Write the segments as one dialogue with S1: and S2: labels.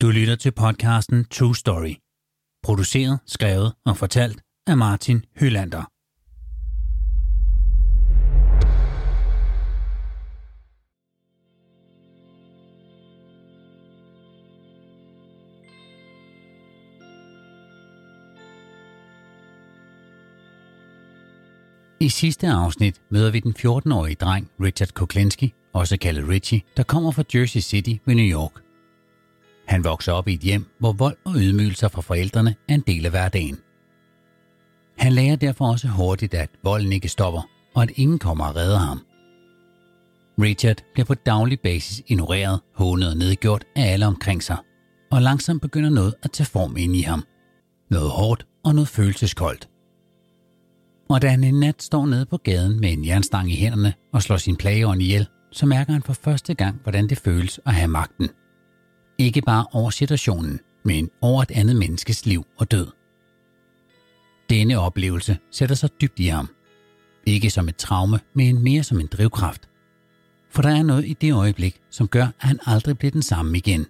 S1: Du lytter til podcasten True Story. Produceret, skrevet og fortalt af Martin Hylander. I sidste afsnit møder vi den 14-årige dreng Richard Kuklinski, også kaldet Richie, der kommer fra Jersey City ved New York. Han vokser op i et hjem, hvor vold og ydmygelser fra forældrene er en del af hverdagen. Han lærer derfor også hurtigt, at volden ikke stopper, og at ingen kommer og redder ham. Richard bliver på daglig basis ignoreret, hånet og nedgjort af alle omkring sig, og langsomt begynder noget at tage form ind i ham. Noget hårdt og noget følelseskoldt. Og da han en nat står nede på gaden med en jernstang i hænderne og slår sin plageånd ihjel, så mærker han for første gang, hvordan det føles at have magten. Ikke bare over situationen, men over et andet menneskes liv og død. Denne oplevelse sætter sig dybt i ham. Ikke som et traume, men mere som en drivkraft. For der er noget i det øjeblik, som gør, at han aldrig bliver den samme igen.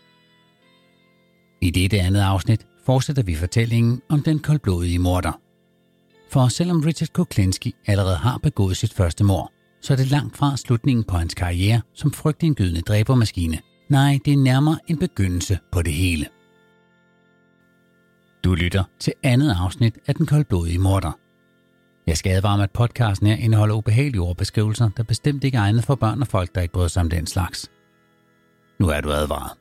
S1: I dette andet afsnit fortsætter vi fortællingen om den koldblodige morder. For selvom Richard Kuklinski allerede har begået sit første mord, så er det langt fra slutningen på hans karriere som frygtindgydende dræbermaskine. Nej, det er nærmere en begyndelse på det hele. Du lytter til andet afsnit af den koldblodige morder. Jeg skal advare med, at podcasten her indeholder ubehagelige ordbeskrivelser, der bestemt ikke er egnet for børn og folk, der ikke bryder sig om den slags. Nu er du advaret.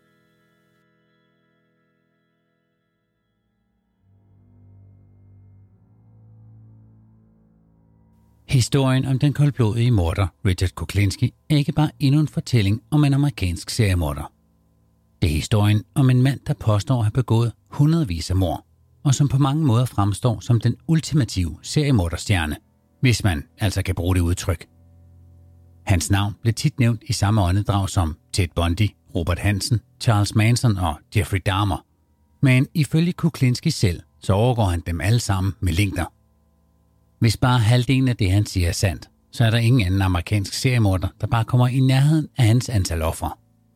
S1: Historien om den koldblodige morder Richard Kuklinski er ikke bare endnu en fortælling om en amerikansk seriemorder. Det er historien om en mand, der påstår at have begået hundredvis af mord, og som på mange måder fremstår som den ultimative seriemorderstjerne, hvis man altså kan bruge det udtryk. Hans navn blev tit nævnt i samme åndedrag som Ted Bundy, Robert Hansen, Charles Manson og Jeffrey Dahmer. Men ifølge Kuklinski selv, så overgår han dem alle sammen med længder. Hvis bare halvdelen af det, han siger, er sandt, så er der ingen anden amerikansk seriemorder, der bare kommer i nærheden af hans antal ofre.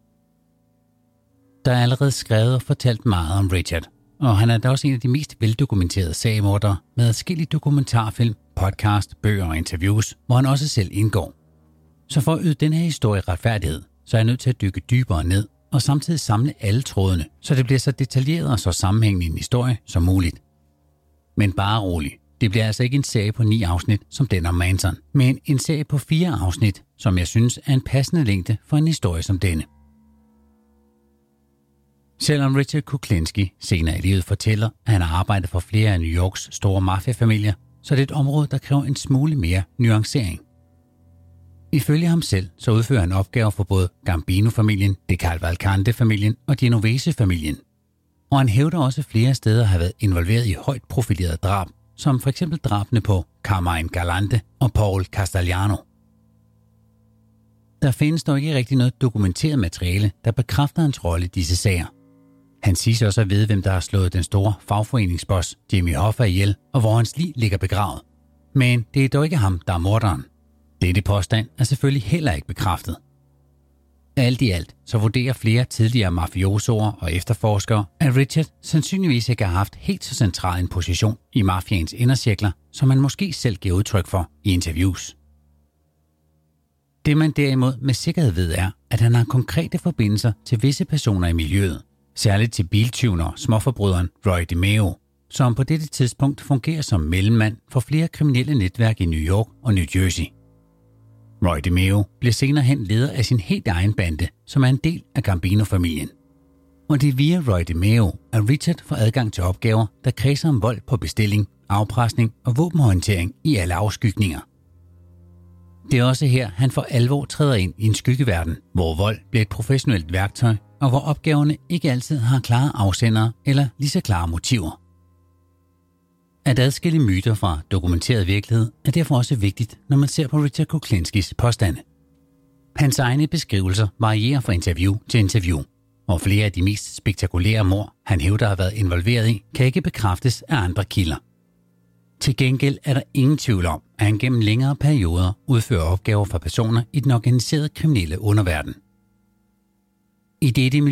S1: Der er allerede skrevet og fortalt meget om Richard, og han er da også en af de mest veldokumenterede seriemordere med adskillige dokumentarfilm, podcast, bøger og interviews, hvor han også selv indgår. Så for at yde den her historie retfærdighed, så er jeg nødt til at dykke dybere ned og samtidig samle alle trådene, så det bliver så detaljeret og så sammenhængende en historie som muligt. Men bare rolig. Det bliver altså ikke en serie på 9 afsnit som den om Manson, men en serie på 4 afsnit, som jeg synes er en passende længde for en historie som denne. Selvom Richard Kuklinski senere i livet fortæller, at han har arbejdet for flere af New Yorks store mafiafamilier, så er det et område, der kræver en smule mere nuancering. Ifølge ham selv, så udfører han opgaver for både Gambino-familien, De Cavalcante-familien og Genovese-familien. Og han hævder også flere steder at have været involveret i højt profilerede drab, som for eksempel drabene på Carmine Galante og Paul Castellano. Der findes dog ikke rigtig noget dokumenteret materiale, der bekræfter hans rolle i disse sager. Han siges også at vide, hvem der har slået den store fagforeningsboss Jimmy Hoffa ihjel, og hvor hans lig ligger begravet. Men det er dog ikke ham, der er morderen. Dette påstand er selvfølgelig heller ikke bekræftet. Alt i alt så vurderer flere tidligere mafiosoer og efterforskere, at Richard sandsynligvis ikke har haft helt så central en position i mafiaens indercirkler, som han måske selv giver udtryk for i interviews. Det man derimod med sikkerhed ved er, at han har konkrete forbindelser til visse personer i miljøet, særligt til biltyven og småforbryderen Roy DeMeo, som på dette tidspunkt fungerer som mellemmand for flere kriminelle netværk i New York og New Jersey. Roy DeMeo blev senere hen leder af sin helt egen bande, som er en del af Gambino-familien. Og det er via Roy DeMeo, at Richard får adgang til opgaver, der kredser om vold på bestilling, afpresning og våbenhåndtering i alle afskygninger. Det er også her, han for alvor træder ind i en skyggeverden, hvor vold bliver et professionelt værktøj, og hvor opgaverne ikke altid har klare afsendere eller lige så klare motiver. At adskille myter fra dokumenteret virkelighed er derfor også vigtigt, når man ser på Richard Kuklinskis påstande. Hans egne beskrivelser varierer fra interview til interview, og flere af de mest spektakulære mord, han hævder at have været involveret i, kan ikke bekræftes af andre kilder. Til gengæld er der ingen tvivl om, at han gennem længere perioder udfører opgaver for personer i den organiserede kriminelle underverden. I dette miljø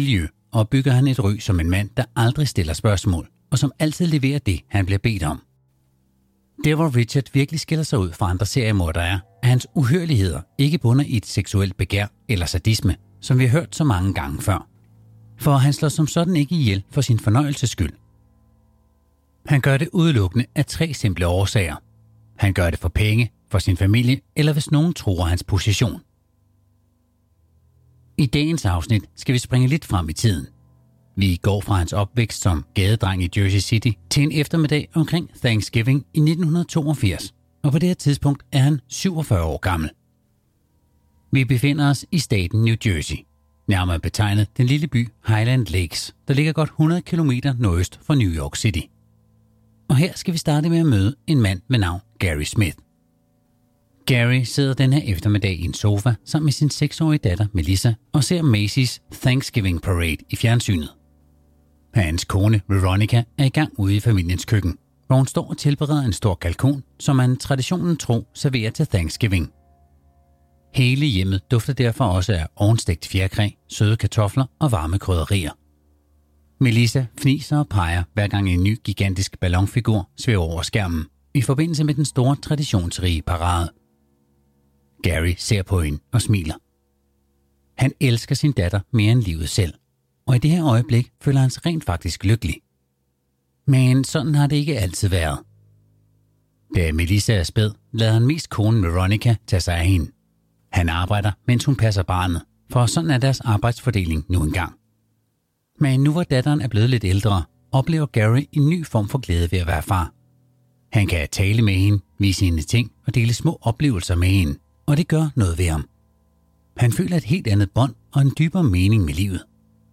S1: opbygger han et ry som en mand, der aldrig stiller spørgsmål, og som altid leverer det, han bliver bedt om. Der hvor Richard virkelig skiller sig ud fra andre seriemordere er, at hans uhyrligheder ikke bunder i et seksuelt begær eller sadisme, som vi har hørt så mange gange før. For han slår som sådan ikke ihjel for sin fornøjelses skyld. Han gør det udelukkende af 3 simple årsager. Han gør det for penge, for sin familie eller hvis nogen tror hans position. I dagens afsnit skal vi springe lidt frem i tiden. Vi går fra hans opvækst som gadedreng i Jersey City til en eftermiddag omkring Thanksgiving i 1982, og på det her tidspunkt er han 47 år gammel. Vi befinder os i staten New Jersey, nærmere betegnet den lille by Highland Lakes, der ligger godt 100 km nordøst fra New York City. Og her skal vi starte med at møde en mand med navn Gary Smith. Gary sidder den her eftermiddag i en sofa sammen med sin 6-årige datter Melissa og ser Macy's Thanksgiving Parade i fjernsynet. Hans kone Veronica er i gang ude i familiens køkken, hvor hun står og tilbereder en stor kalkun, som man traditionen tro serverer til Thanksgiving. Hele hjemmet dufter derfor også af ovenstegt fjerkræ, søde kartofler og varme krydderier. Melissa fniser og peger, hver gang en ny gigantisk ballonfigur svæver over skærmen, i forbindelse med den store traditionsrige parade. Gary ser på hende og smiler. Han elsker sin datter mere end livet selv, og i det her øjeblik føler han sig rent faktisk lykkelig. Men sådan har det ikke altid været. Da Melissa er spæd, lader han mest konen Veronica tage sig af hende. Han arbejder, mens hun passer barnet, for sådan er deres arbejdsfordeling nu engang. Men nu hvor datteren er blevet lidt ældre, oplever Gary en ny form for glæde ved at være far. Han kan tale med hende, vise hende ting og dele små oplevelser med hende, og det gør noget ved ham. Han føler et helt andet bånd og en dybere mening med livet.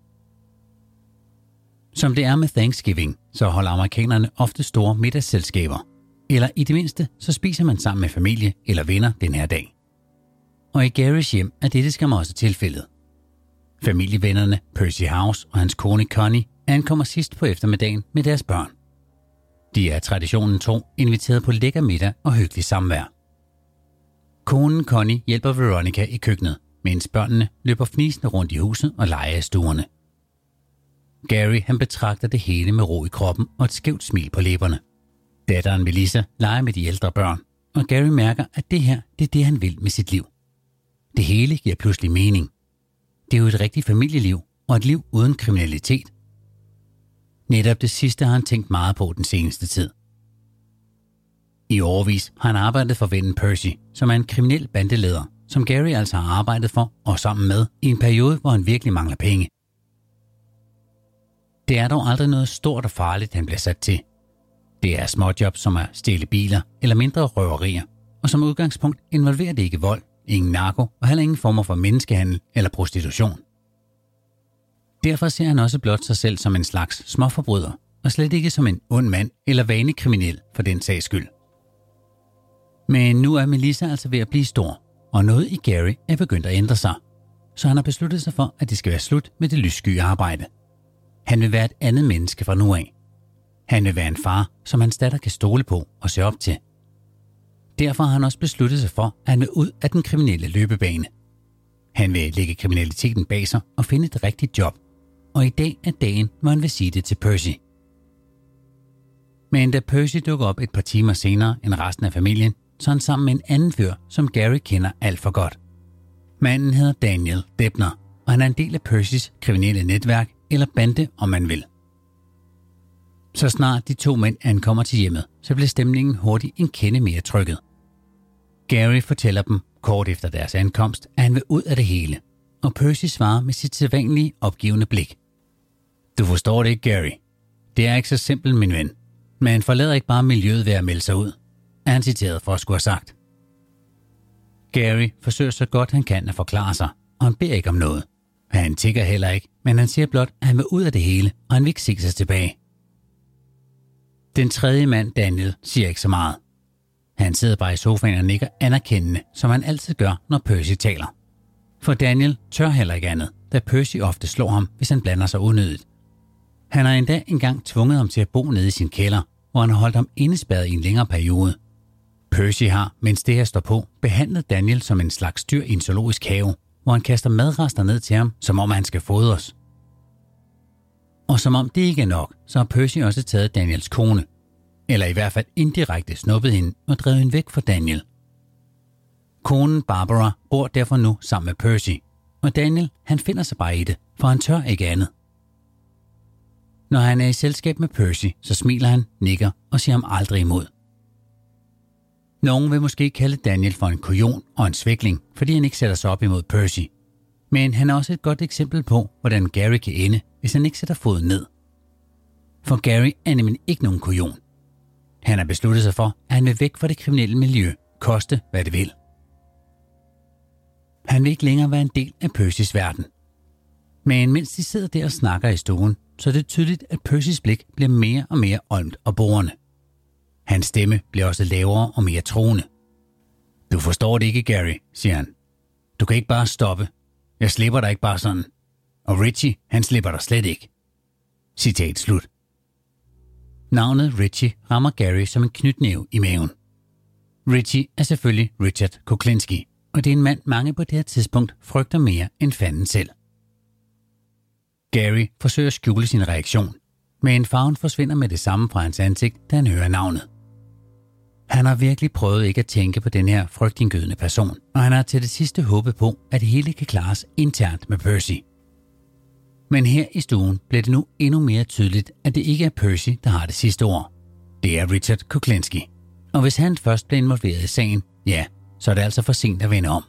S1: Som det er med Thanksgiving, så holder amerikanerne ofte store middagsselskaber. Eller i det mindste, så spiser man sammen med familie eller venner den her dag. Og i Garys hjem er dette skam også tilfældet. Familievennerne Percy House og hans kone Connie ankommer sidst på eftermiddagen med deres børn. De er traditionen tro inviteret på lækker middag og hyggelig samvær. Konen Connie hjælper Veronica i køkkenet, mens børnene løber fnisende rundt i huset og leger i stuerne. Gary han betragter det hele med ro i kroppen og et skævt smil på læberne. Datteren Melissa leger med de ældre børn, og Gary mærker, at det her det er det, han vil med sit liv. Det hele giver pludselig mening. Det er jo et rigtigt familieliv og et liv uden kriminalitet. Netop det sidste har han tænkt meget på den seneste tid. I årevis har han arbejdet for vennen Percy, som er en kriminel bandeleder, som Gary altså har arbejdet for og sammen med i en periode, hvor han virkelig mangler penge. Det er dog aldrig noget stort og farligt, han bliver sat til. Det er småjob som at stjæle biler eller mindre røverier, og som udgangspunkt involverer det ikke vold, ingen narko og heller ingen former for menneskehandel eller prostitution. Derfor ser han også blot sig selv som en slags småforbryder, og slet ikke som en ond mand eller vanekriminel for den sags skyld. Men nu er Melissa altså ved at blive stor, og noget i Gary er begyndt at ændre sig, så han har besluttet sig for, at det skal være slut med det lyssky arbejde. Han vil være et andet menneske fra nu af. Han vil være en far, som hans datter kan stole på og se op til. Derfor har han også besluttet sig for, at han vil ud af den kriminelle løbebane. Han vil lægge kriminaliteten bag sig og finde et rigtigt job. Og i dag er dagen, hvor han vil sige det til Percy. Men da Percy dukker op et par timer senere end resten af familien, så er han sammen med en anden fyr, som Gary kender alt for godt. Manden hedder Daniel Debner, og han er en del af Percys kriminelle netværk, eller bande, om man vil. Så snart de 2 mænd ankommer til hjemmet, så bliver stemningen hurtigt en kende mere trykket. Gary fortæller dem kort efter deres ankomst, at han vil ud af det hele, og Percy svarer med sit sædvanlige opgivende blik. Du forstår det ikke, Gary. Det er ikke så simpelt, min ven. Men han forlader ikke bare miljøet ved at melde sig ud, er han citeret for at skulle have sagt. Gary forsøger så godt han kan at forklare sig, og han beder ikke om noget. Han tigger heller ikke, men han siger blot, at han vil ud af det hele, og han vil ikke se sig tilbage. Den tredje mand, Daniel, siger ikke så meget. Han sidder bare i sofaen og nikker anerkendende, som han altid gør, når Percy taler. For Daniel tør heller ikke andet, da Percy ofte slår ham, hvis han blander sig unødigt. Han har endda engang tvunget ham til at bo nede i sin kælder, hvor han har holdt ham indespærret i en længere periode. Percy har, mens det her står på, behandlet Daniel som en slags dyr i en zoologisk have, hvor han kaster madrester ned til ham, som om han skal fodres. Og som om det ikke er nok, så har Percy også taget Daniels kone. Eller i hvert fald indirekte snuppet hende og drevet hende væk fra Daniel. Konen Barbara bor derfor nu sammen med Percy. Og Daniel, han finder sig bare i det, for han tør ikke andet. Når han er i selskab med Percy, så smiler han, nikker og siger ham aldrig imod. Nogen vil måske kalde Daniel for en kujon og en svækling, fordi han ikke sætter sig op imod Percy. Men han er også et godt eksempel på, hvordan Gary kan ende, hvis han ikke sætter foden ned. For Gary er nemlig ikke nogen kujon. Han har besluttet sig for, at han vil væk fra det kriminelle miljø, koste hvad det vil. Han vil ikke længere være en del af Percys verden. Men mens de sidder der og snakker i stuen, så er det tydeligt, at Percys blik bliver mere og mere olmt og borende. Hans stemme bliver også lavere og mere troende. Du forstår det ikke, Gary, siger han. Du kan ikke bare stoppe. Jeg slipper dig ikke bare sådan. Og Richie, han slipper dig slet ikke. Citat slut. Navnet Richie rammer Gary som en knytnæve i maven. Richie er selvfølgelig Richard Kuklinski, og det er en mand, mange på det her tidspunkt frygter mere end fanden selv. Gary forsøger at skjule sin reaktion, men farven forsvinder med det samme fra hans ansigt, da han hører navnet. Han har virkelig prøvet ikke at tænke på den her frygtindgydende person, og han har til det sidste håbet på, at det hele kan klares internt med Percy. Men her i stuen bliver det nu endnu mere tydeligt, at det ikke er Percy, der har det sidste ord. Det er Richard Kuklinski. Og hvis han først bliver involveret i sagen, ja, så er det altså for sent at vende om.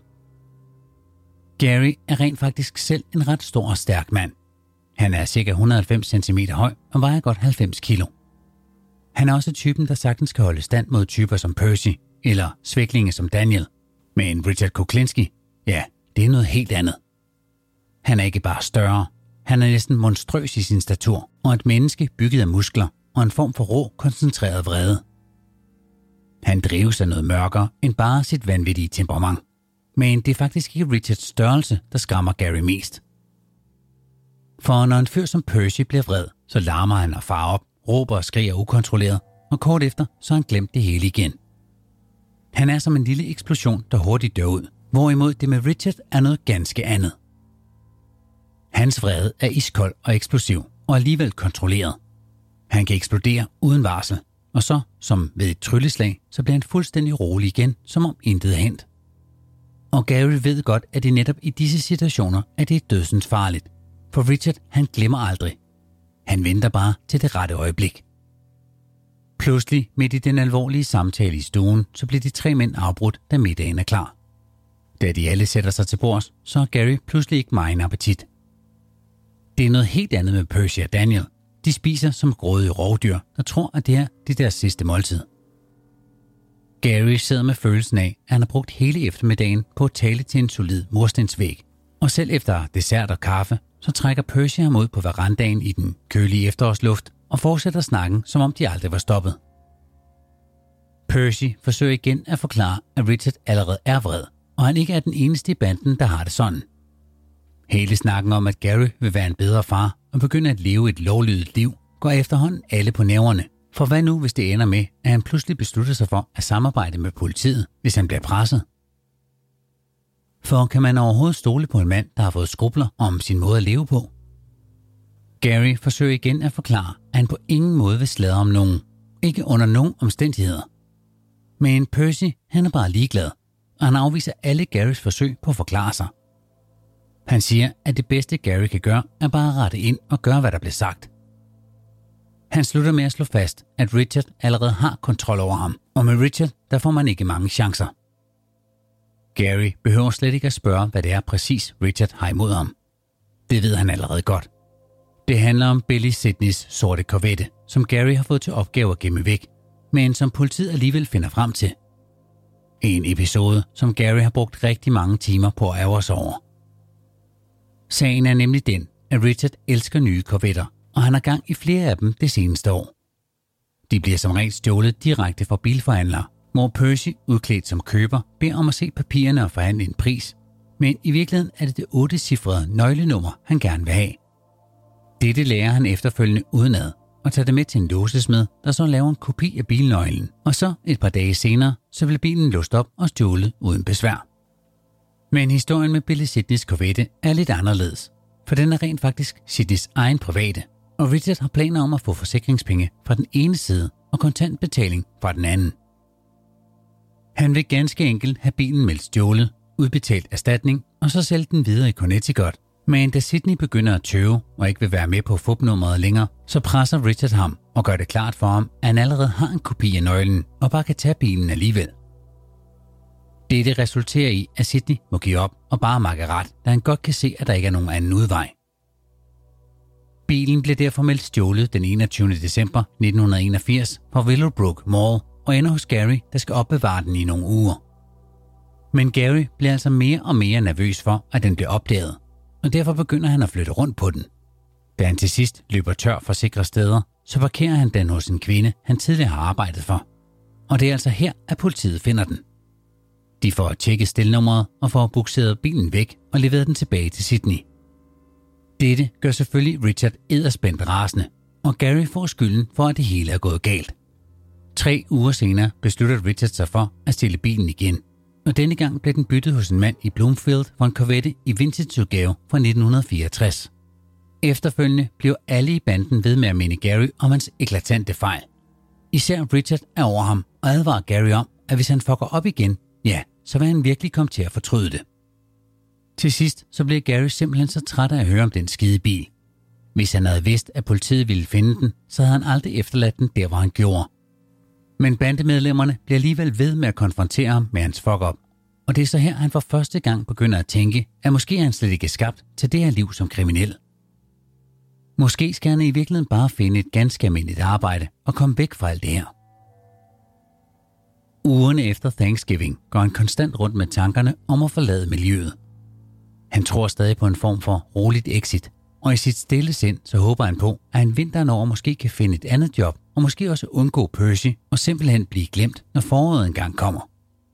S1: Gary er rent faktisk selv en ret stor og stærk mand. Han er ca. 190 cm høj og vejer godt 90 kilo. Han er også typen, der sagtens kan holde stand mod typer som Percy eller svæklinge som Daniel. Men Richard Kuklinski, ja, det er noget helt andet. Han er ikke bare større. Han er næsten monstrøs i sin statur og et menneske bygget af muskler og en form for rå, koncentreret vrede. Han drives af noget mørkere end bare sit vanvittige temperament. Men det er faktisk ikke Richards størrelse, der skræmmer Gary mest. For når en fyr som Percy bliver vred, så larmer han og farer op, råber og skriger ukontrolleret, og kort efter så har han glemt det hele igen. Han er som en lille eksplosion, der hurtigt dør ud, hvorimod det med Richard er noget ganske andet. Hans vrede er iskold og eksplosiv, og alligevel kontrolleret. Han kan eksplodere uden varsel, og så, som ved et trylleslag, så bliver han fuldstændig rolig igen, som om intet er hændt. Og Gary ved godt, at det netop i disse situationer er det dødsens farligt, for Richard, han glemmer aldrig. Han venter bare til det rette øjeblik. Pludselig, midt i den alvorlige samtale i stuen, så bliver de 3 mænd afbrudt, da middagen er klar. Da de alle sætter sig til bords, så har Gary pludselig ikke megen appetit. Det er noget helt andet med Percy og Daniel. De spiser som grådige rovdyr, der tror, at det er deres sidste måltid. Gary sidder med følelsen af, at han har brugt hele eftermiddagen på at tale til en solid murstensvæg. Og selv efter dessert og kaffe, så trækker Percy ham ud på verandaen i den kølige efterårsluft og fortsætter snakken, som om de aldrig var stoppet. Percy forsøger igen at forklare, at Richard allerede er vred, og han ikke er den eneste i banden, der har det sådan. Hele snakken om, at Gary vil være en bedre far og begynde at leve et lovlydigt liv, går efterhånden alle på næverne. For hvad nu, hvis det ender med, at han pludselig beslutter sig for at samarbejde med politiet, hvis han bliver presset? For kan man overhovedet stole på en mand, der har fået skrubler om sin måde at leve på? Gary forsøger igen at forklare, at han på ingen måde vil sladre om nogen. Ikke under nogen omstændigheder. Men Percy, han er bare ligeglad, og han afviser alle Garys forsøg på at forklare sig. Han siger, at det bedste Gary kan gøre, er bare at rette ind og gøre, hvad der bliver sagt. Han slutter med at slå fast, at Richard allerede har kontrol over ham, og med Richard, der får man ikke mange chancer. Gary behøver slet ikke at spørge, hvad det er præcis Richard har imod ham. Det ved han allerede godt. Det handler om Billy Sidneys sorte Corvette, som Gary har fået til opgave at gemme væk, men som politiet alligevel finder frem til. En episode, som Gary har brugt rigtig mange timer på at ærge sig over. Sagen er nemlig den, at Richard elsker nye Corvetter, og han har gang i flere af dem det seneste år. De bliver som regel stjålet direkte fra bilforhandlere, hvor Percy, udklædt som køber, beder om at se papirerne og forhandle en pris, men i virkeligheden er det 8-cifrede nøglenummer, han gerne vil have. Dette lærer han efterfølgende udenad og tager det med til en låsesmed, der så laver en kopi af bilnøglen, og så et par dage senere, så vil bilen låst op og stjålet uden besvær. Men historien med Billy Sidneys Corvette er lidt anderledes, for den er rent faktisk Sidneys egen private, og Richard har planer om at få forsikringspenge fra den ene side og kontantbetaling fra den anden. Han vil ganske enkelt have bilen meldt stjålet, udbetalt erstatning og så sælge den videre i Connecticut. Men da Sydney begynder at tøve og ikke vil være med på FUB-nummeret længere, så presser Richard ham og gør det klart for ham, at han allerede har en kopi af nøglen og bare kan tage bilen alligevel. Dette resulterer i, at Sydney må give op og bare makke ret, da han godt kan se, at der ikke er nogen anden udvej. Bilen bliver derfor meldt stjålet den 21. december 1981 fra Willowbrook Mall og ender hos Gary, der skal opbevare den i nogle uger. Men Gary bliver altså mere og mere nervøs for, at den bliver opdaget, og derfor begynder han at flytte rundt på den. Da han til sidst løber tør for sikre steder, så parkerer han den hos en kvinde, han tidligere har arbejdet for. Og det er altså her, at politiet finder den. De får tjekket stilnummeret og får bukseret bilen væk og leveret den tilbage til Sydney. Dette gør selvfølgelig Richard edderspændt rasende, og Gary får skylden for, at det hele er gået galt. 3 uger senere beslutter Richard sig for at stille bilen igen, og denne gang blev den byttet hos en mand i Bloomfield for en Corvette i vintage-udgave fra 1964. Efterfølgende blev alle i banden ved med at minde Gary om hans eklatante fejl. Især Richard er over ham og advarer Gary om, at hvis han fucker op igen, ja, så vil han virkelig komme til at fortryde det. Til sidst så blev Gary simpelthen så træt af at høre om den skide bil. Hvis han havde vidst, at politiet ville finde den, så havde han aldrig efterladt den der, hvor han gjorde. Men bandemedlemmerne bliver alligevel ved med at konfrontere ham med hans fuck-up. Og det er så her, han for første gang begynder at tænke, at måske er han slet ikke skabt til det her liv som kriminel. Måske skal han i virkeligheden bare finde et ganske almindeligt arbejde og komme væk fra alt det her. Ugerne efter Thanksgiving går han konstant rundt med tankerne om at forlade miljøet. Han tror stadig på en form for roligt exit, og i sit stille sind så håber han på, at han vinteren over måske kan finde et andet job, og måske også undgå Percy og simpelthen blive glemt, når foråret engang kommer.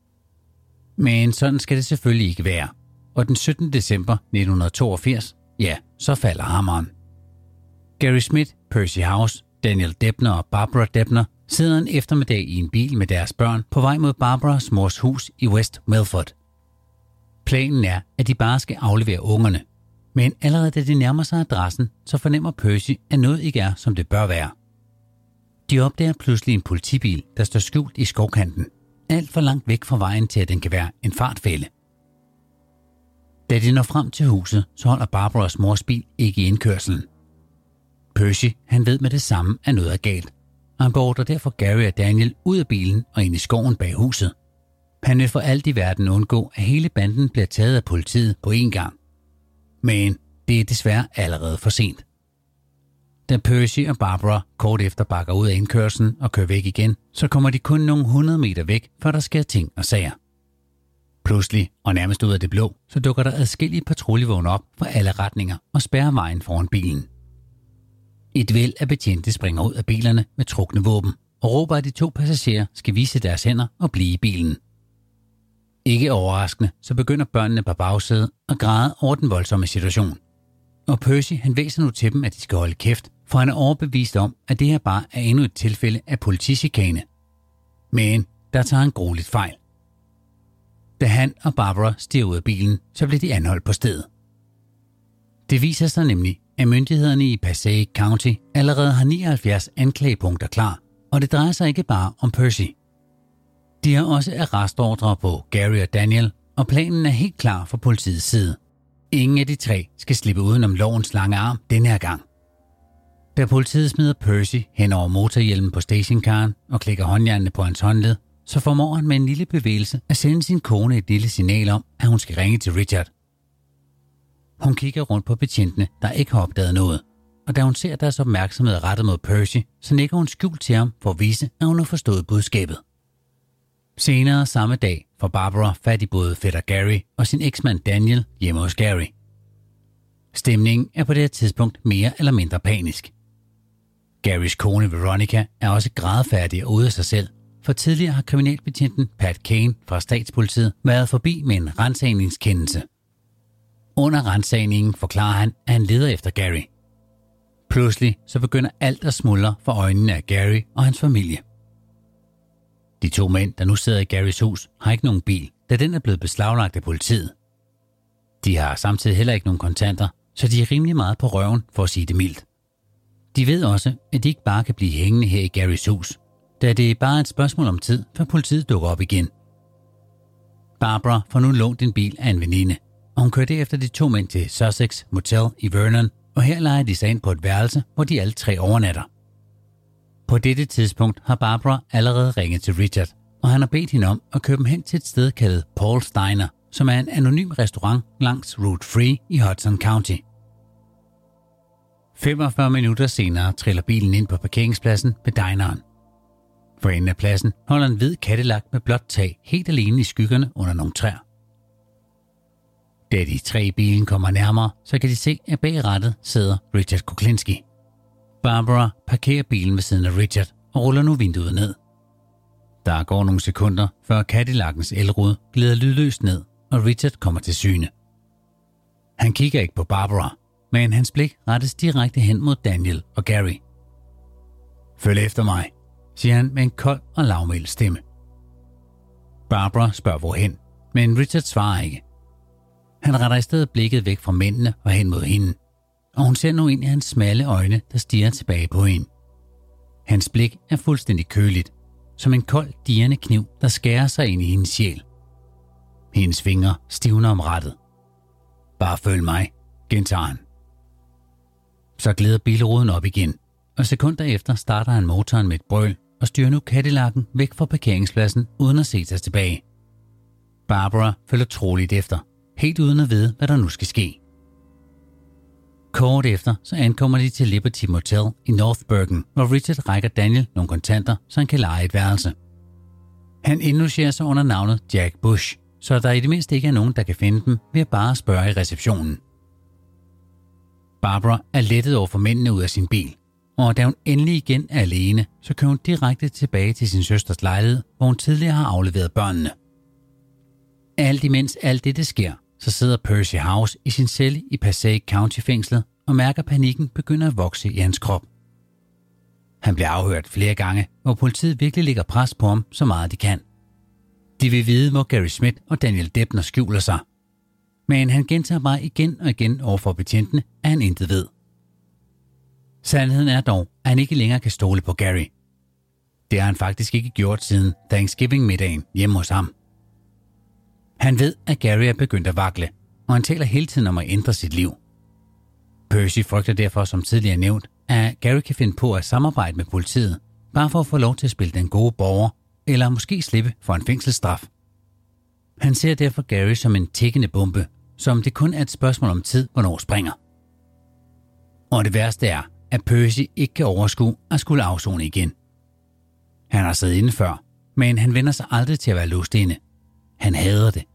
S1: Men sådan skal det selvfølgelig ikke være, og den 17. december 1982, ja, så falder hammeren. Gary Smith, Percy House, Daniel Debner og Barbara Debner sidder en eftermiddag i en bil med deres børn på vej mod Barbaras mors hus i West Milford. Planen er, at de bare skal aflevere ungerne, men allerede da de nærmer sig adressen, så fornemmer Percy, at noget ikke er, som det bør være. De opdager pludselig en politibil, der står skjult i skovkanten, alt for langt væk fra vejen til, at den kan være en fartfælde. Da de når frem til huset, så holder Barbaras mors bil ikke i indkørselen. Percy, han ved med det samme, at noget er galt, og han beordrer derfor Gary og Daniel ud af bilen og ind i skoven bag huset. Han vil for alt i verden undgå, at hele banden bliver taget af politiet på én gang. Men det er desværre allerede for sent. Da Percy og Barbara kort efter bakker ud af indkørslen og kører væk igen, så kommer de kun nogle 100 meter væk, før der sker ting og sager. Pludselig, og nærmest ud af det blå, så dukker der adskillige patruljevogne op fra alle retninger og spærrer vejen foran bilen. Et væld af betjente springer ud af bilerne med trukne våben og råber, at de 2 passagerer skal vise deres hænder og blive i bilen. Ikke overraskende, så begynder børnene på bagsædet at græde over den voldsomme situation. Og Percy han væser nu til dem, at de skal holde kæft, for han er overbevist om, at det her bare er endnu et tilfælde af politichikane. Men der tager han grueligt fejl. Da han og Barbara stiger ud af bilen, så bliver de anholdt på stedet. Det viser sig nemlig, at myndighederne i Passaic County allerede har 79 anklagepunkter klar, og det drejer sig ikke bare om Percy. De har også arrestordre på Gary og Daniel, og planen er helt klar fra politiets side. Ingen af de 3 skal slippe udenom lovens lange arm denne her gang. Da politiet smider Percy hen over motorhjelmen på stationcaren og klikker håndjernene på hans håndled, så formår han med en lille bevægelse at sende sin kone et lille signal om, at hun skal ringe til Richard. Hun kigger rundt på betjentene, der ikke har opdaget noget, og da hun ser deres opmærksomhed rettet mod Percy, så nikker hun skjult til ham for at vise, at hun har forstået budskabet. Senere samme dag får Barbara fat i både fætter Gary og sin eksmand Daniel hjemme hos Gary. Stemningen er på det her tidspunkt mere eller mindre panisk. Garys kone Veronica er også grædefærdig og ude af sig selv, for tidligere har kriminalbetjenten Pat Kane fra statspolitiet været forbi med en ransagningskendelse. Under ransagningen forklarer han, at han leder efter Gary. Pludselig så begynder alt at smuldre for øjnene af Gary og hans familie. De 2 mænd, der nu sidder i Garys hus, har ikke nogen bil, da den er blevet beslaglagt af politiet. De har samtidig heller ikke nogen kontanter, så de er rimelig meget på røven for at sige det mildt. De ved også, at de ikke bare kan blive hængende her i Garys hus, da det bare er et spørgsmål om tid, før politiet dukker op igen. Barbara får nu lånt en bil af en veninde, og hun kører derefter de 2 mænd til Sussex Motel i Vernon, og her lejer de sig ind på et værelse, hvor de alle 3 overnatter. På dette tidspunkt har Barbara allerede ringet til Richard, og han har bedt hende om at køre dem hen til et sted kaldet Paul's Diner, som er en anonym restaurant langs Route 3 i Hudson County. 45 minutter senere triller bilen ind på parkeringspladsen ved dineren. For enden af pladsen holder en hvid Cadillac med blåt tag helt alene i skyggerne under nogle træer. Da de 3 i bilen kommer nærmere, så kan de se, at bag rattet sidder Richard Kuklinski. Barbara parkerer bilen ved siden af Richard og ruller nu vinduet ned. Der går nogle sekunder, før Cadillacens elrude glider lydløst ned, og Richard kommer til syne. Han kigger ikke på Barbara, men hans blik rettes direkte hen mod Daniel og Gary. "Følg efter mig," siger han med en kold og lavmælt stemme. Barbara spørger hvorhen, men Richard svarer ikke. Han retter i stedet blikket væk fra mændene og hen mod hende, og hun ser nu ind i hans smalle øjne, der stirrer tilbage på hende. Hans blik er fuldstændig køligt, som en kold, dirrende kniv, der skærer sig ind i hendes sjæl. Hendes fingre stivner om rattet. "Bare følg mig," gentager han. Så glider bilruden op igen, og sekunder efter starter han motoren med et brøl og styrer nu Cadillacen væk fra parkeringspladsen uden at se sig tilbage. Barbara følger troligt efter, helt uden at vide, hvad der nu skal ske. Kort efter så ankommer de til Liberty Motel i North Bergen, hvor Richard rækker Daniel nogle kontanter, så han kan leje et værelse. Han indlogerer sig under navnet Jack Bush, så der i det mindste ikke er nogen, der kan finde dem ved at bare spørge i receptionen. Barbara er lettet over for mændene ud af sin bil, og da hun endelig igen er alene, så kører hun direkte tilbage til sin søsters lejlighed, hvor hun tidligere har afleveret børnene. Alt imens alt dette sker, så sidder Percy House i sin celle i Passaic County-fængslet og mærker panikken begynder at vokse i hans krop. Han bliver afhørt flere gange, hvor politiet virkelig lægger pres på ham så meget de kan. De vil vide, hvor Gary Smith og Daniel Deppner skjuler sig. Men han gentager bare igen og igen overfor betjentene, at han intet ved. Sandheden er dog, at han ikke længere kan stole på Gary. Det har han faktisk ikke gjort siden Thanksgiving-middagen hjemme hos ham. Han ved, at Gary er begyndt at vakle, og han taler hele tiden om at ændre sit liv. Percy frygter derfor, som tidligere nævnt, at Gary kan finde på at samarbejde med politiet, bare for at få lov til at spille den gode borger, eller måske slippe for en fængselsstraf. Han ser derfor Gary som en tikkende bombe, som det kun er et spørgsmål om tid, hvornår springer. Og det værste er, at Percy ikke kan overskue at skulle afzone igen. Han har siddet inde før, men han vender sig aldrig til at være låst inde. Han hader det.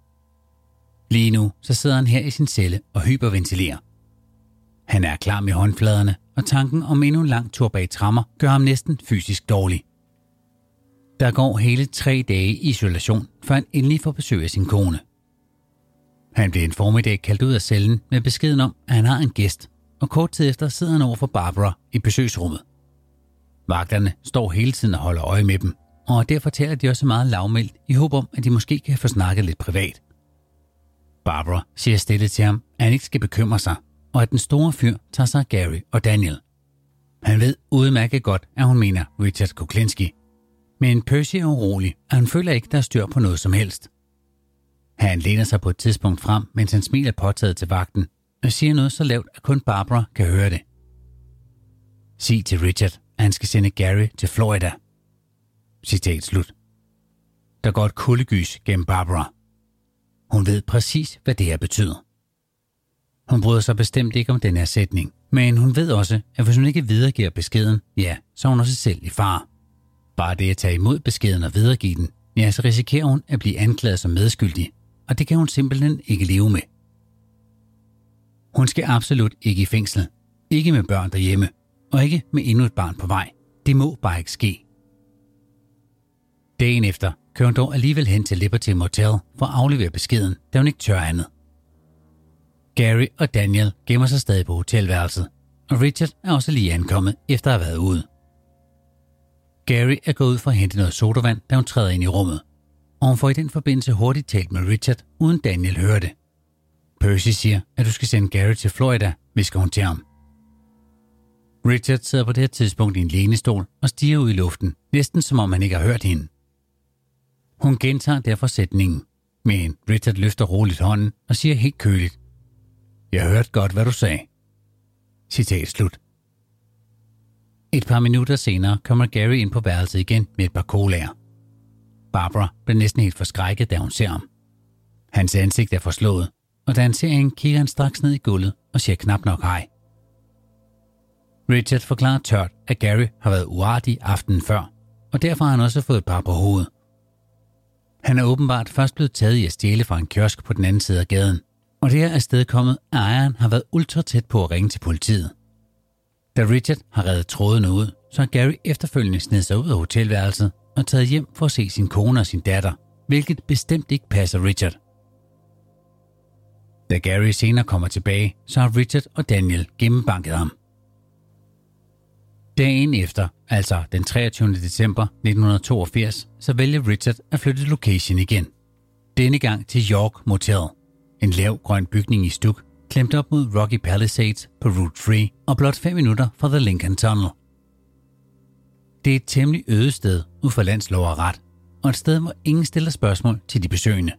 S1: Lige nu så sidder han her i sin celle og hyperventilerer. Han er klar med håndfladerne, og tanken om endnu en lang tur bag tremmer gør ham næsten fysisk dårlig. Der går hele 3 dage i isolation, før han endelig får besøg af sin kone. Han bliver en formiddag kaldt ud af cellen med beskeden om, at han har en gæst, og kort tid efter sidder han over for Barbara i besøgsrummet. Vagterne står hele tiden og holder øje med dem, og derfor taler de også meget lavmældt i håb om, at de måske kan få snakket lidt privat. Barbara siger stille til ham, at han ikke skal bekymre sig, og at den store fyr tager sig af Gary og Daniel. Han ved udmærket godt, at hun mener Richard Kuklinski, men Percy er urolig, og han føler ikke, der er styr på noget som helst. Han læner sig på et tidspunkt frem, mens han smiler påtaget til vagten, og siger noget så lavt, at kun Barbara kan høre det. Sig til Richard, at han skal sende Gary til Florida. Citat slut. Der går et kuldegys gennem Barbara. Hun ved præcis, hvad det her betyder. Hun bryder sig bestemt ikke om den her sætning, men hun ved også, at hvis hun ikke videregiver beskeden, ja, så er hun også selv i fare. Bare det at tage imod beskeden og videregive den, ja, så risikerer hun at blive anklaget som medskyldig, og det kan hun simpelthen ikke leve med. Hun skal absolut ikke i fængsel, ikke med børn derhjemme, og ikke med endnu et barn på vej. Det må bare ikke ske. Dagen efter kører hun dog alligevel hen til Liberty Motel for at aflevere beskeden, da hun ikke tør andet. Gary og Daniel gemmer sig stadig på hotelværelset, og Richard er også lige ankommet efter at have været ude. Gary er gået ud for at hente noget sodavand, da hun træder ind i rummet, og hun får i den forbindelse hurtigt talt med Richard, uden Daniel hører det. Percy siger, at du skal sende Gary til Florida, visker hun til ham. Richard sidder på det her tidspunkt i en lænestol og stiger ud i luften, næsten som om han ikke har hørt hende. Hun gentager derfor sætningen, men Richard løfter roligt hånden og siger helt køligt: "Jeg hørte godt, hvad du sagde." Citat slut. Et par minutter senere kommer Gary ind på værelset igen med et par colaer. Barbara bliver næsten helt forskrækket, da hun ser ham. Hans ansigt er forslået, og da han ser hende, kigger han straks ned i gulvet og siger knap nok hej. Richard forklarer tørt, at Gary har været uartig aftenen før, og derfor har han også fået et par på hovedet. Han er åbenbart først blevet taget i at stjæle fra en kiosk på den anden side af gaden, og det er afstedkommet, at ejeren har været ultra tæt på at ringe til politiet. Da Richard har reddet trådene ud, så har Gary efterfølgende snedet sig ud af hotelværelset og taget hjem for at se sin kone og sin datter, hvilket bestemt ikke passer Richard. Da Gary senere kommer tilbage, så har Richard og Daniel gennembanket ham. Dagen efter, altså den 23. december 1982, så vælger Richard at flytte location igen. Denne gang til York Motel, en lav grøn bygning i stuk, klemt op mod Rocky Palisades på Route 3 og blot 5 minutter fra The Lincoln Tunnel. Det er et temmelig øde sted ud for landslov og ret, og et sted, hvor ingen stiller spørgsmål til de besøgende.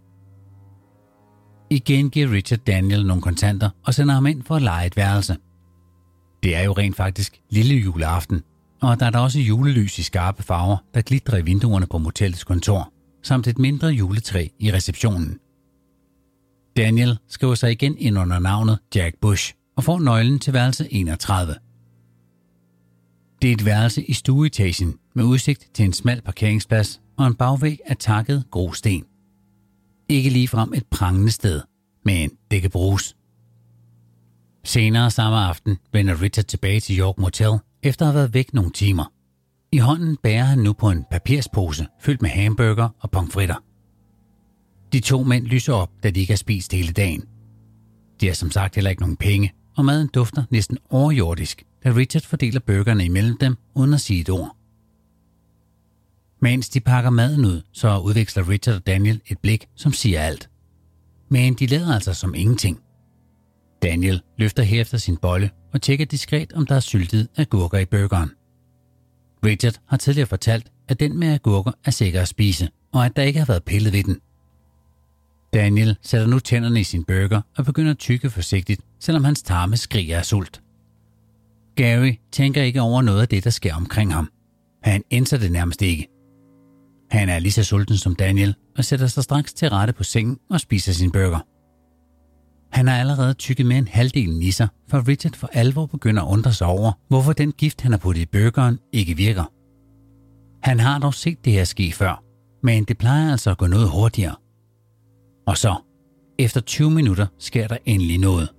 S1: Igen giver Richard Daniel nogle kontanter og sender ham ind for at leje et værelse. Det er jo rent faktisk lille juleaften, og der er der også julelys i skarpe farver, der glitrer i vinduerne på motellets kontor, samt et mindre juletræ i receptionen. Daniel skriver sig igen ind under navnet Jack Bush og får nøglen til værelse 31. Det er et værelse i stueetagen med udsigt til en smal parkeringsplads og en bagvæg af takket grosten. Ikke ligefrem et prangende sted, men det kan bruges. Senere samme aften vender Richard tilbage til York Motel, efter at have været væk nogle timer. I hånden bærer han nu på en papirspose fyldt med hamburger og pomfritter. De to mænd lyser op, da de ikke har spist hele dagen. De har som sagt heller ikke nogen penge, og maden dufter næsten overjordisk, da Richard fordeler burgerne imellem dem uden at sige et ord. Mens de pakker maden ud, så udveksler Richard og Daniel et blik, som siger alt. Men de lader altså som ingenting. Daniel løfter herefter sin bolle og tjekker diskret, om der er syltet agurker i burgeren. Richard har tidligere fortalt, at den med agurker er sikker at spise, og at der ikke har været pillet ved den. Daniel sætter nu tænderne i sin burger og begynder at tygge forsigtigt, selvom hans tarme skriger af sult. Gary tænker ikke over noget af det, der sker omkring ham. Han indser det nærmest ikke. Han er lige så sulten som Daniel og sætter sig straks til rette på sengen og spiser sin burger. Han har allerede tygget mere end halvdelen i sig, for Richard for alvor begynder at undre sig over, hvorfor den gift, han har puttet i burgeren, ikke virker. Han har dog set det her ske før, men det plejer altså at gå noget hurtigere. Og så, efter 20 minutter, sker der endelig noget.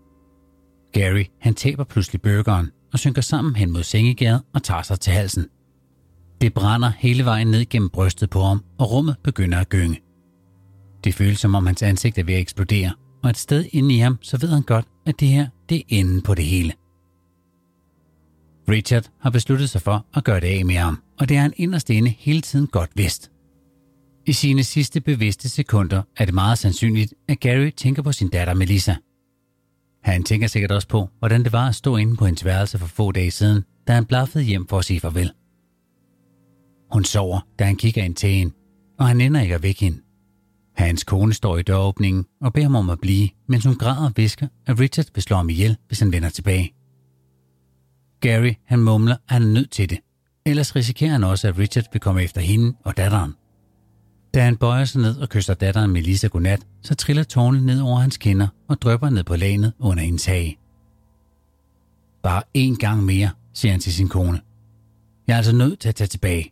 S1: Gary, han taber pludselig burgeren og synker sammen hen mod sengegærdet og tager sig til halsen. Det brænder hele vejen ned gennem brystet på ham, og rummet begynder at gynge. Det føles som om hans ansigt er ved at eksplodere, og et sted inde i ham, så ved han godt, at det her, det er enden på det hele. Richard har besluttet sig for at gøre det af med ham, og det er han inderst inde hele tiden godt vidst. I sine sidste bevidste sekunder er det meget sandsynligt, at Gary tænker på sin datter Melissa. Han tænker sikkert også på, hvordan det var at stå inde på hendes værelse for få dage siden, da han blaffede hjem for at sige farvel. Hun sover, da han kigger ind til hende, og han ender ikke at vække hende. Hans kone står i døråbningen og beder ham om at blive, mens hun græder og hvisker, at Richard vil slå ham ihjel, hvis han vender tilbage. Gary, han mumler, at han er nødt til det. Ellers risikerer han også, at Richard vil komme efter hende og datteren. Da han bøjer sig ned og kysser datteren Melissa godnat, så triller tårerne ned over hans kinder og drypper ned på lagenet under hendes hage. Bare én gang mere, siger han til sin kone. Jeg er altså nødt til at tage tilbage.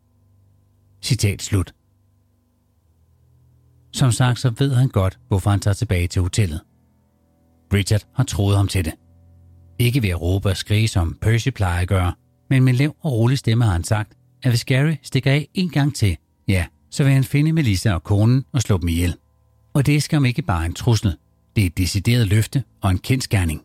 S1: Citat slut. Som sagt, så ved han godt, hvorfor han tager tilbage til hotellet. Richard har troet ham til det. Ikke ved at råbe og skrige, som Percy plejer at gøre, men med lav og rolig stemme har han sagt, at hvis Gary stikker af en gang til, ja, så vil han finde Melissa og konen og slå dem ihjel. Og det er skam ikke bare en trussel. Det er et decideret løfte og en kendsgerning.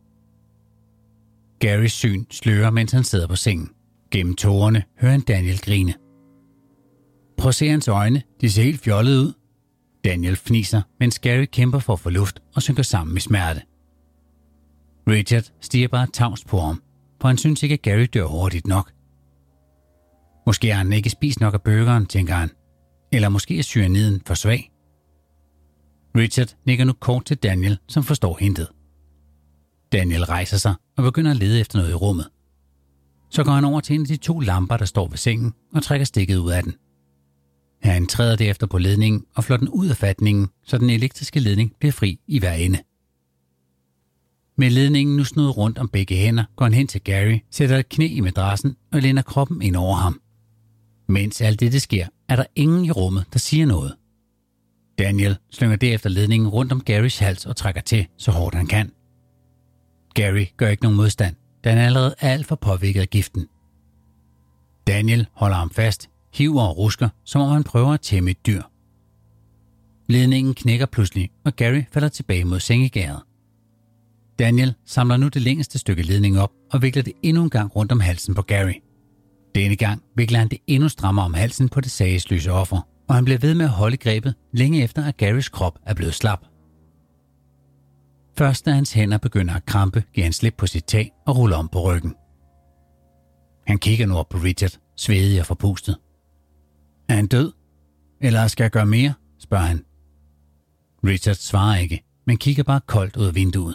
S1: Garys syn slører, mens han sidder på sengen. Gennem tårerne hører han Daniel grine. Prøv at se hans øjne, de ser helt fjollede ud. Daniel fniser, mens Gary kæmper for at få luft og synker sammen i smerte. Richard stiger bare tavst på ham, for han synes ikke, at Gary dør hurtigt nok. Måske har han ikke spist nok af burgeren, tænker han. Eller måske er cyaniden for svag. Richard nikker nu kort til Daniel, som forstår hintet. Daniel rejser sig og begynder at lede efter noget i rummet. Så går han over til en af de 2 lamper, der står ved sengen, og trækker stikket ud af den. Han træder derefter på ledningen og flår den ud af fatningen, så den elektriske ledning bliver fri i hver ende. Med ledningen nu snudet rundt om begge hænder, går han hen til Gary, sætter et knæ i madrassen og læner kroppen ind over ham. Mens alt det sker, er der ingen i rummet, der siger noget. Daniel slynger derefter ledningen rundt om Garys hals og trækker til, så hårdt han kan. Gary gør ikke nogen modstand, da han allerede er alt for påvirket af giften. Daniel holder ham fast, hiver og rusker, som om han prøver at tæmme et dyr. Ledningen knækker pludselig, og Gary falder tilbage mod sengegærdet. Daniel samler nu det længste stykke ledning op og vikler det endnu en gang rundt om halsen på Gary. Denne gang vikler han det endnu strammere om halsen på det sagesløse offer, og han bliver ved med at holde grebet længe efter, at Garys krop er blevet slap. Først da hans hænder begynder at krampe, giver han slip på sit tag og ruller om på ryggen. Han kigger nu op på Richard, svedig og forpustet. Er han død? Eller skal jeg gøre mere? Spørger han. Richard svarer ikke, men kigger bare koldt ud af vinduet.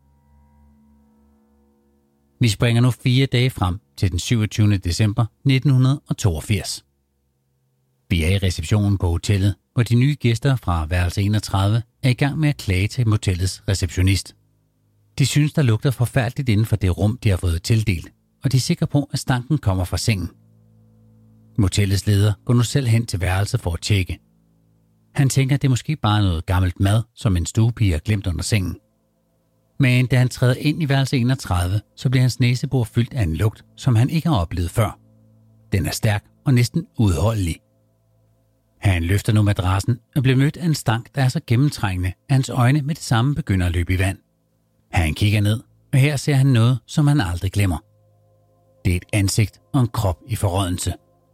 S1: Vi springer nu 4 dage frem til den 27. december 1982. Vi er i receptionen på hotellet, hvor de nye gæster fra værelse 31 er i gang med at klage til motellets receptionist. De synes, der lugter forfærdeligt inden for det rum, de har fået tildelt, og de er sikre på, at stanken kommer fra sengen. Motellets leder går nu selv hen til værelset for at tjekke. Han tænker, at det måske bare er noget gammelt mad, som en stuepige har glemt under sengen. Men da han træder ind i værelse 31, så bliver hans næsebor fyldt af en lugt, som han ikke har oplevet før. Den er stærk og næsten uudholdelig. Han løfter nu madrassen og bliver mødt af en stank, der er så gennemtrængende, at hans øjne med det samme begynder at løbe i vand. Han kigger ned, og her ser han noget, som han aldrig glemmer. Det er et ansigt og en krop i forrådnelse.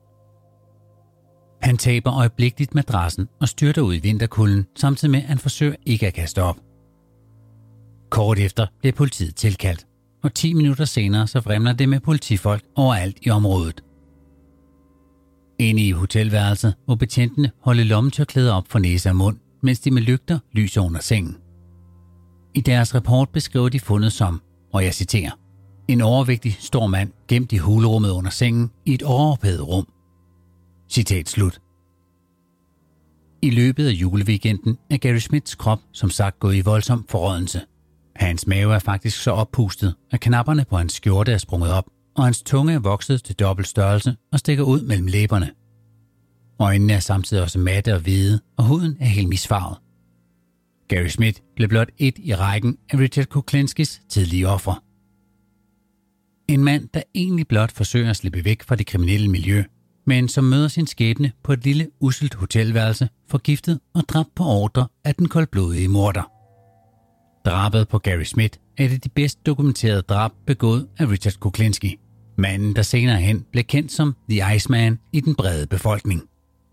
S1: Han taber øjeblikkeligt madrassen og styrter ud i vinterkulden, samtidig med at han forsøger ikke at kaste op. Kort efter bliver politiet tilkaldt, og 10 minutter senere så vrimler det med politifolk overalt i området. Inde i hotelværelset må betjentene holde lommetørklæder op for næse og mund, mens de med lygter lyser under sengen. I deres rapport beskriver de fundet som, og jeg citerer, en overvægtig stor mand gemt i hulrummet under sengen i et overophedet rum. Citat slut. I løbet af juleweekenden er Gary Smiths krop som sagt gået i voldsom forrådnelse. Hans mave er faktisk så oppustet, at knapperne på hans skjorte er sprunget op, og hans tunge er vokset til dobbelt størrelse og stikker ud mellem læberne. Øjnene er samtidig også matte og hvide, og huden er helt misfarvet. Gary Smith blev blot et i rækken af Richard Kuklinskis tidlige ofre. En mand, der egentlig blot forsøger at slippe væk fra det kriminelle miljø, men som møder sin skæbne på et lille usselt hotelværelse, forgiftet og dræbt på ordre af den koldblodige morder. Drabet på Gary Smith er det de bedst dokumenterede drab begået af Richard Kuklinski, manden der senere hen blev kendt som The Iceman i den brede befolkning.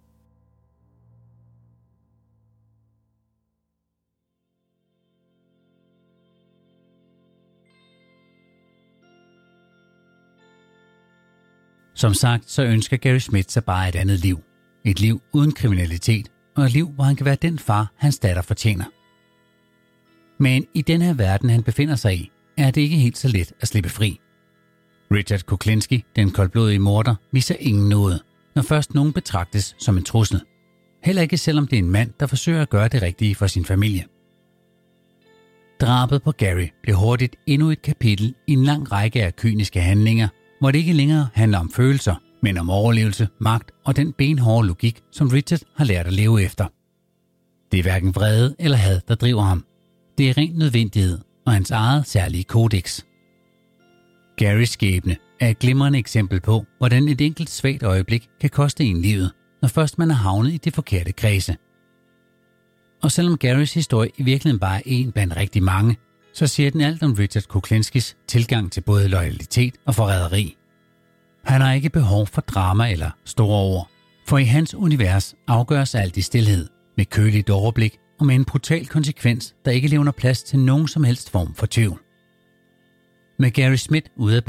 S1: Som sagt, så ønsker Gary Smith sig bare et andet liv. Et liv uden kriminalitet, og et liv, hvor han kan være den far, hans datter fortjener. Men i den her verden, han befinder sig i, er det ikke helt så let at slippe fri. Richard Kuklinski, den koldblodige morder, viser ingen nåde, når først nogen betragtes som en trussel. Heller ikke selvom det er en mand, der forsøger at gøre det rigtige for sin familie. Drabet på Gary bliver hurtigt endnu et kapitel i en lang række af kyniske handlinger, hvor det ikke længere handler om følelser, men om overlevelse, magt og den benhårde logik, som Richard har lært at leve efter. Det er hverken vrede eller had, der driver ham. Det er ren nødvendighed og hans eget særlige kodeks. Garys skæbne er et glimrende eksempel på, hvordan et enkelt svagt øjeblik kan koste en livet, når først man er havnet i det forkerte kredse. Og selvom Garys historie i virkeligheden bare er en blandt rigtig mange, så siger den alt om Richard Kuklinskis tilgang til både loyalitet og forræderi. Han har ikke behov for drama eller store ord, for i hans univers afgøres alt i stilhed, med køligt overblik og med en brutal konsekvens, der ikke levner plads til nogen som helst form for tvivl. Med Gary Smith ude af billedet,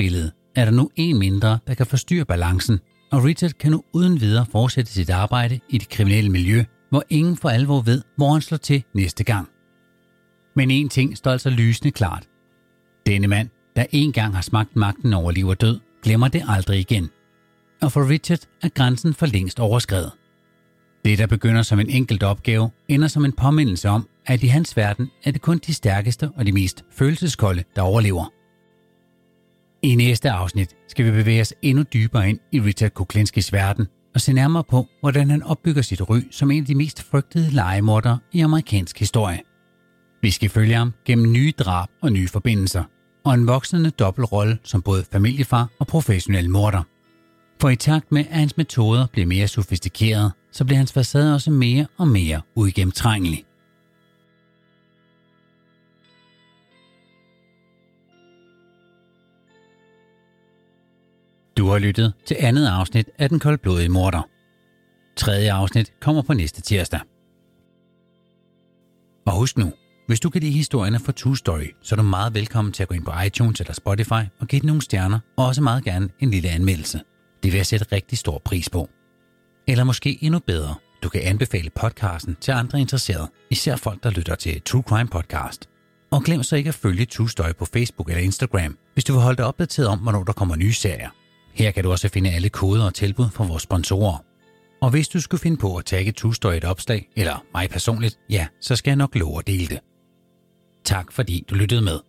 S1: er der nu en mindre, der kan forstyrre balancen, og Richard kan nu uden videre fortsætte sit arbejde i det kriminelle miljø, hvor ingen for alvor ved, hvor han slår til næste gang. Men en ting står altså lysende klart. Denne mand, der engang har smagt magten over liv og død, glemmer det aldrig igen. Og for Richard er grænsen for længst overskredet. Det, der begynder som en enkelt opgave, ender som en påmindelse om, at i hans verden er det kun de stærkeste og de mest følelseskolde, der overlever. I næste afsnit skal vi bevæge os endnu dybere ind i Richard Kuklinskis verden og se nærmere på, hvordan han opbygger sit ry som en af de mest frygtede lejemordere i amerikansk historie. Vi skal følge ham gennem nye drab og nye forbindelser, og en voksende dobbeltrolle som både familiefar og professionel morder. For i takt med, at hans metoder bliver mere sofistikerede, så bliver hans facade også mere og mere uigennemtrængelig. Du har lyttet til andet afsnit af Den koldblodige morder. 3. afsnit kommer på næste tirsdag. Og husk nu, hvis du kan lide historierne fra True Story, så er du meget velkommen til at gå ind på iTunes eller Spotify og give den nogle stjerner, og også meget gerne en lille anmeldelse. Det vil jeg sætte rigtig stor pris på. Eller måske endnu bedre, du kan anbefale podcasten til andre interesserede, især folk, der lytter til True Crime Podcast. Og glem så ikke at følge True Story på Facebook eller Instagram, hvis du vil holde dig opdateret om, hvornår der kommer nye serier. Her kan du også finde alle koder og tilbud fra vores sponsorer. Og hvis du skulle finde på at tagge True Story et opslag, eller mig personligt, ja, så skal jeg nok love at dele det. Tak fordi du lyttede med.